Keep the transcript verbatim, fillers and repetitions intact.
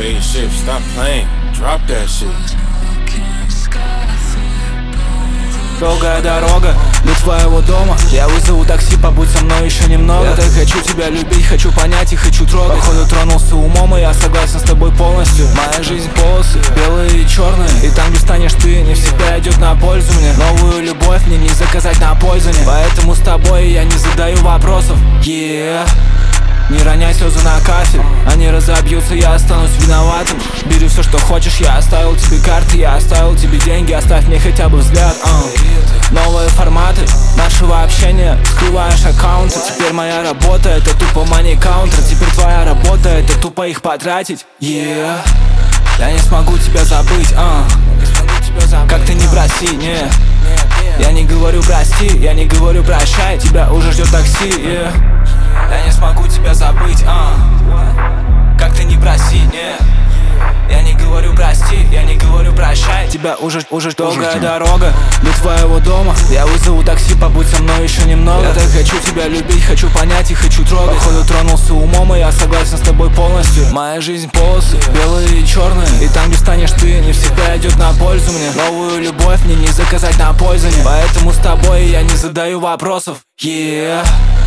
Spaceship, stop playing, drop that shit. Долгая дорога до твоего дома. Я вызову такси, побудь со мной еще немного. Я так хочу тебя любить, хочу понять и хочу трогать. Походу тронулся умом, и я согласен с тобой полностью. Моя жизнь полосы, белые и черные. И там, где станешь ты, не всегда идет на пользу мне. Новую любовь мне не заказать на пользование. Поэтому с тобой я не задаю вопросов. Yeah. Не роняй слезы на кафель, они разобьются, я останусь виноватым. Бери все, что хочешь, я оставил тебе карты, я оставил тебе деньги, оставь мне хотя бы взгляд. uh. Новые форматы нашего общения, скрываешь аккаунты. Теперь моя работа — это тупо money counter. Теперь твоя работа — это тупо их потратить. Yeah. Я не смогу тебя забыть, uh. Как ты не проси, не. Я не говорю прости, я не говорю прощай. Тебя уже ждет такси, yeah. Я не смогу тебя забыть, а как ты не проси, не. Я не говорю прости, я не говорю прощай. Тебя уже, уже долгая дорога до твоего дома. Я вызову такси, побудь со мной еще немного. Я так хочу тебя любить, хочу понять и хочу трогать. Походу тронулся умом, и я согласен с тобой полностью. Моя жизнь полосы, белые и черные. И там, где станешь ты, не всегда идет на пользу мне. Новую любовь мне не заказать на пользование. Поэтому с тобой я не задаю вопросов. Yeah.